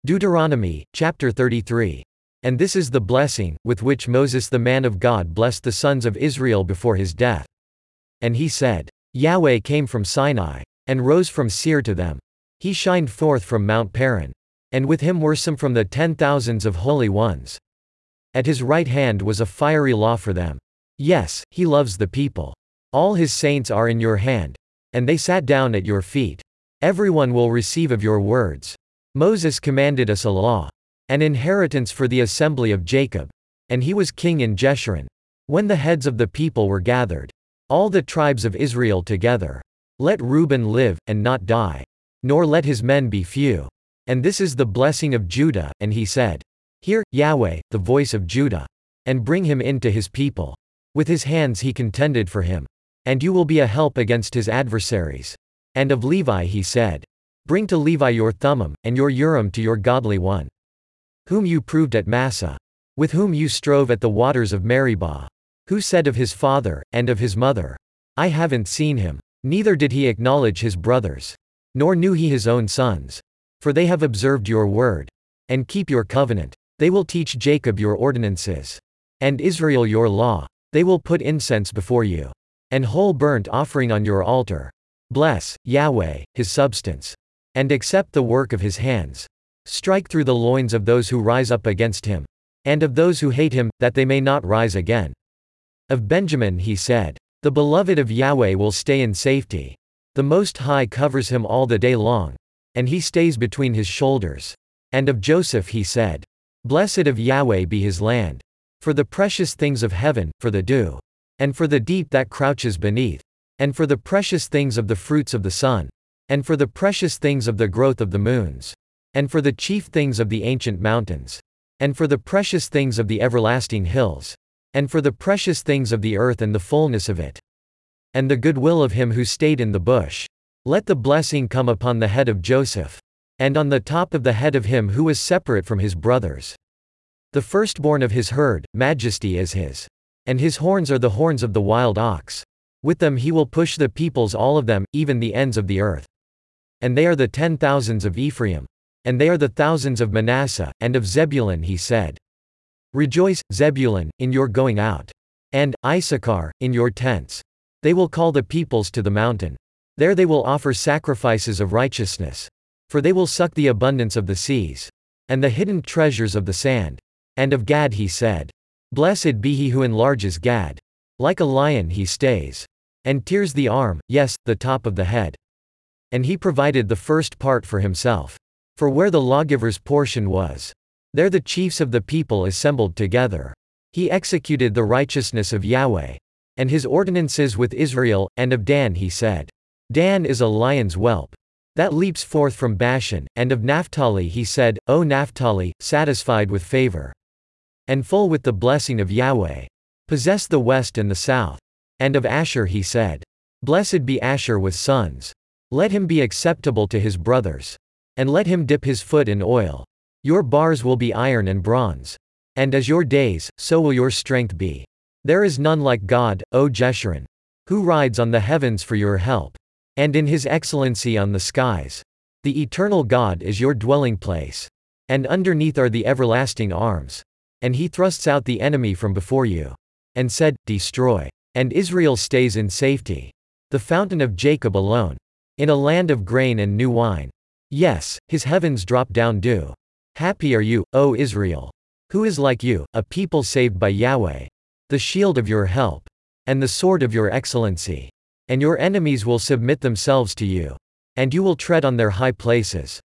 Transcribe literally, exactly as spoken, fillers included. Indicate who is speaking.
Speaker 1: Deuteronomy, chapter thirty-three. And this is the blessing, with which Moses the man of God blessed the sons of Israel before his death. And he said, Yahweh came from Sinai, and rose from Seir to them. He shined forth from Mount Paran. And with him were some from the ten thousands of holy ones. At his right hand was a fiery law for them. Yes, he loves the people. All his saints are in your hand. And they sat down at your feet. Everyone will receive of your words. Moses commanded us a law, an inheritance for the assembly of Jacob. And he was king in Jeshurun. When the heads of the people were gathered, all the tribes of Israel together. Let Reuben live, and not die. Nor let his men be few. And this is the blessing of Judah, and he said, Hear, Yahweh, the voice of Judah. And bring him in to his people. With his hands he contended for him. And you will be a help against his adversaries. And of Levi he said, Bring to Levi your Thummim, and your Urim to your godly one. Whom you proved at Massah. With whom you strove at the waters of Meribah. Who said of his father, and of his mother, I haven't seen him. Neither did he acknowledge his brothers. Nor knew he his own sons. For they have observed your word. And keep your covenant. They will teach Jacob your ordinances. And Israel your law. They will put incense before you. And whole burnt offering on your altar. Bless, Yahweh, his substance. And accept the work of his hands. Strike through the loins of those who rise up against him. And of those who hate him, that they may not rise again. Of Benjamin he said, The beloved of Yahweh will stay in safety. The Most High covers him all the day long. And he stays between his shoulders. And of Joseph he said, Blessed of Yahweh be his land. For the precious things of heaven, for the dew. And for the deep that crouches beneath. And for the precious things of the fruits of the sun. And for the precious things of the growth of the moons. And for the chief things of the ancient mountains. And for the precious things of the everlasting hills. And for the precious things of the earth and the fullness of it. And the goodwill of him who stayed in the bush. Let the blessing come upon the head of Joseph. And on the top of the head of him who was separate from his brothers. The firstborn of his herd, majesty is his. And his horns are the horns of the wild ox. With them he will push the peoples all of them, even the ends of the earth. And they are the ten thousands of Ephraim. And they are the thousands of Manasseh, and of Zebulun he said. Rejoice, Zebulun, in your going out. And, Issachar, in your tents. They will call the peoples to the mountain. There they will offer sacrifices of righteousness. For they will suck the abundance of the seas. And the hidden treasures of the sand. And of Gad he said. Blessed be he who enlarges Gad. Like a lion he stays. And tears the arm, yes, the top of the head. And he provided the first part for himself. For where the lawgiver's portion was, there the chiefs of the people assembled together. He executed the righteousness of Yahweh. And his ordinances with Israel, and of Dan he said. Dan is a lion's whelp. That leaps forth from Bashan, and of Naphtali he said, O Naphtali, satisfied with favor. And full with the blessing of Yahweh. Possess the west and the south. And of Asher he said. Blessed be Asher with sons. Let him be acceptable to his brothers. And let him dip his foot in oil. Your bars will be iron and bronze. And as your days, so will your strength be. There is none like God, O Jeshurun. Who rides on the heavens for your help. And in his excellency on the skies. The eternal God is your dwelling place. And underneath are the everlasting arms. And he thrusts out the enemy from before you. And said, Destroy. And Israel stays in safety. The fountain of Jacob alone. In a land of grain and new wine. Yes, his heavens drop down dew. Happy are you, O Israel. Who is like you, a people saved by Yahweh. The shield of your help. And the sword of your excellency. And your enemies will submit themselves to you. And you will tread on their high places.